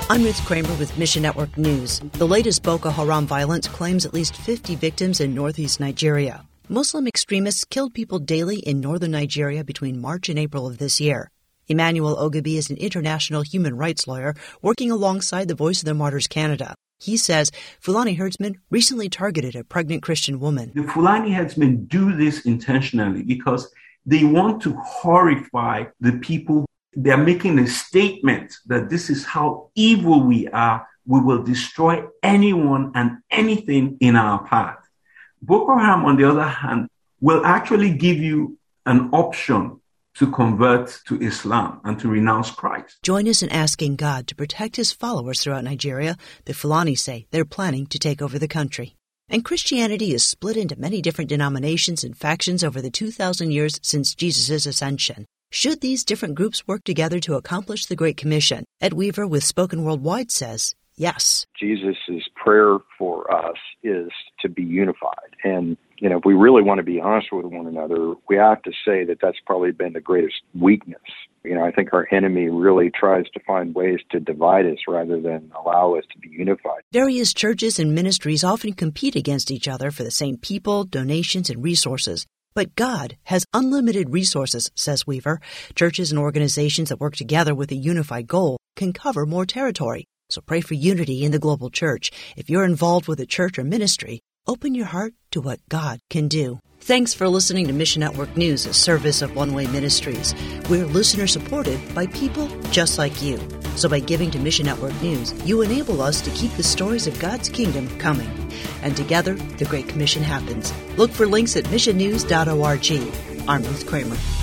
I'm Ruth Kramer with Mission Network News. The latest Boko Haram violence claims at least 50 victims in northeast Nigeria. Muslim extremists killed people daily in northern Nigeria between March and April of this year. Emmanuel Ogabi is an international human rights lawyer working alongside the Voice of the Martyrs Canada. He says Fulani herdsmen recently targeted a pregnant Christian woman. The Fulani herdsmen do this intentionally because they want to horrify the people. They're making a statement that this is how evil we are. We will destroy anyone and anything in our path. Boko Haram, on the other hand, will actually give you an option to convert to Islam and to renounce Christ. Join us in asking God to protect his followers throughout Nigeria. The Fulani say they're planning to take over the country. And Christianity is split into many different denominations and factions over the 2,000 years since Jesus' ascension. Should these different groups work together to accomplish the Great Commission? Ed Weaver with Spoken Worldwide says, yes. Jesus' prayer for us is to be unified. And, if we really want to be honest with one another, we have to say that that's probably been the greatest weakness. I think our enemy really tries to find ways to divide us rather than allow us to be unified. Various churches and ministries often compete against each other for the same people, donations, and resources. But God has unlimited resources, says Weaver. Churches and organizations that work together with a unified goal can cover more territory. So pray for unity in the global church. If you're involved with a church or ministry, open your heart to what God can do. Thanks for listening to Mission Network News, a service of One Way Ministries. We're listener-supported by people just like you. So by giving to Mission Network News, you enable us to keep the stories of God's kingdom coming. And together, the Great Commission happens. Look for links at missionnews.org. I'm Ruth Kramer.